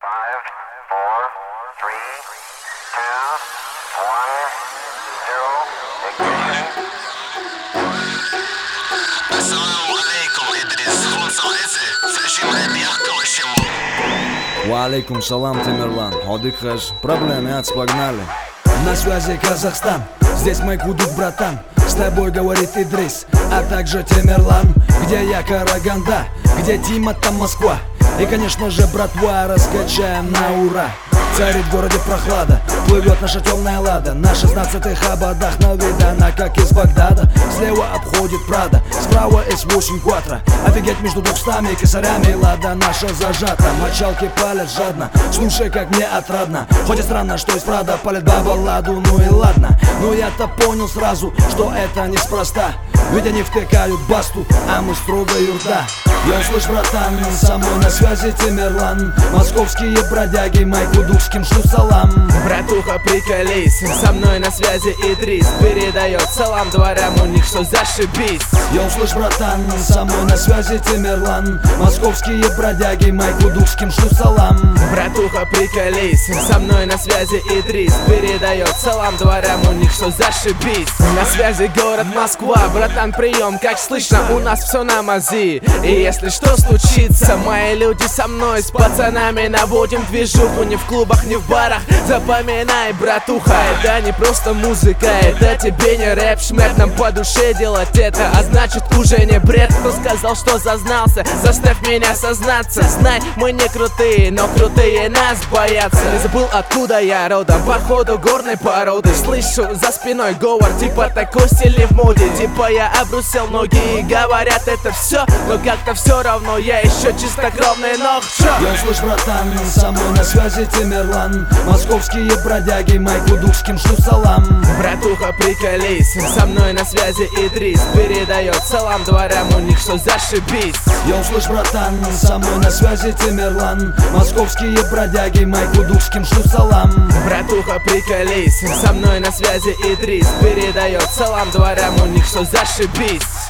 Five, four, three, two, one, zero, ignition. Assalamu alaikum, Idris. Khonson esi. Sashim Бьярко Шиму. Ва алейкум салам, Тимирлан. Ходик хаш, проблемы от погнали. На связи Казахстан, здесь мой гудук, братан. С тобой говорит Идрис, а также Тимирлан. Где я, Караганда, где Тима, там Москва. И, конечно же, братва, раскачаем на ура. Царит в городе прохлада, плывет наша темная лада. На 16-х ободах, но видно она как из Багдада. Слева обходит Прада, справа С8 Кватро. Офигеть, между 200 косарями лада наша зажата. Мочалки палят жадно, слушай, как мне отрадно. Хоть и странно, что из Прада палит баба ладу, ну и ладно. Но я-то понял сразу, что это неспроста. Ведь они втыкают басту, а мы строго юрта. Я слышь, братан, со мной на связи Тимирлан. Московские бродяги, майку душким шлю салам. Братуха, приколись, со мной на связи Идрис. Передает салам дворям, у них что зашибись. Я слышь, братан, со мной на связи Тимирлан. Московские бродяги, майку душким шлю салам. Братуха, приколись, со мной на связи Идрис. Передает салам дворям, у них что зашибись. На связи город Москва, братан, прием, как слышно, у нас все на мази. И если что случится, мои люди со мной, с пацанами наводим движуху. Не в клубах, не в барах, запоминай, братуха. Это не просто музыка, это тебе не рэп. Шмэк, нам по душе делать это, а значит уже не бред. Кто сказал, что зазнался, заставь меня сознаться. Знай, мы не крутые, но крутые нас боятся. Не забыл, откуда я родом, походу горной породы. Слышу за спиной говор, типа такой стиль в моде. Типа я обрусил ноги и говорят это все, но как-то все равно я еще чистокровный ног. Я слышь, братан, со мной на связи Тимирлан. Московские бродяги, майку душким шлю салам. Братуха, приколись, со мной на связи Идрис. Передает салам дворям, у них что зашибись. Я услышь, братан, со мной на связи Тимирлан. Московские бродяги, майку душким шлю салам. Братуха, приколись, со мной на связи Идрис. Передает салам дворям, у них что зашибись.